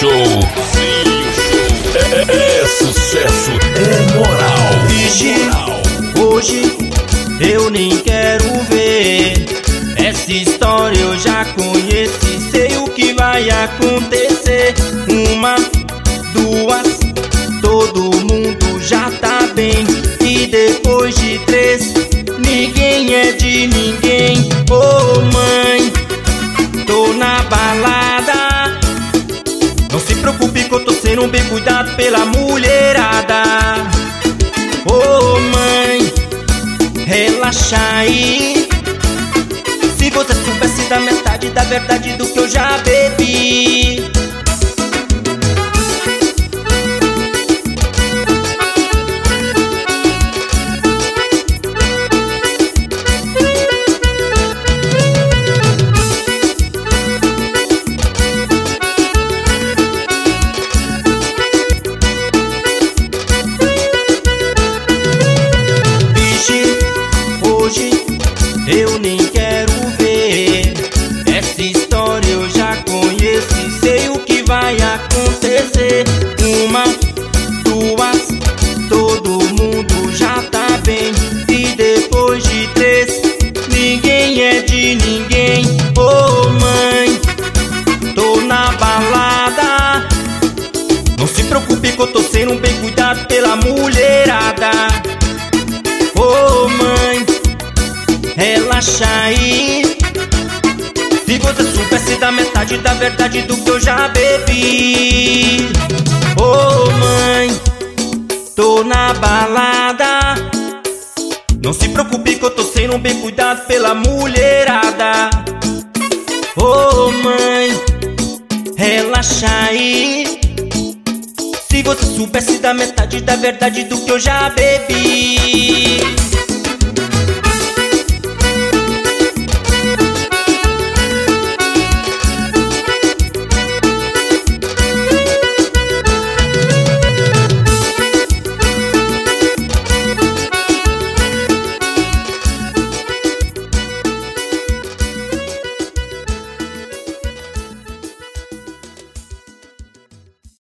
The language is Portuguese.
É sucesso, é moral. Vixe, hoje eu nem quero ver. Essa história eu já conheço e sei o que vai acontecer. Uma, duas, todo mundo já tá bem. E depois de três, ninguém é de ninguém. Ô mãe, tô na balada. Não se preocupe que eu tô sendo bem cuidado pela mulherada. Ô mãe, relaxa aí. Se você soubesse da metade da verdade do que eu já bebi. Hoje eu nem quero ver. Essa história eu já conheço e sei o que vai acontecer. Uma, duas, todo mundo já tá bem. E depois de três, ninguém é de ninguém. Ô mãe, tô na balada. Não se preocupe que eu tô sendo bem cuidado pela mulherada. Ô mãe, relaxa aí. Se você soubesse da metade da verdade do que eu já bebi. Ô mãe, tô na balada. Não se preocupe que eu tô sendo bem cuidado pela mulherada. Ô mãe, relaxa aí. Se você soubesse da metade da verdade do que eu já bebi.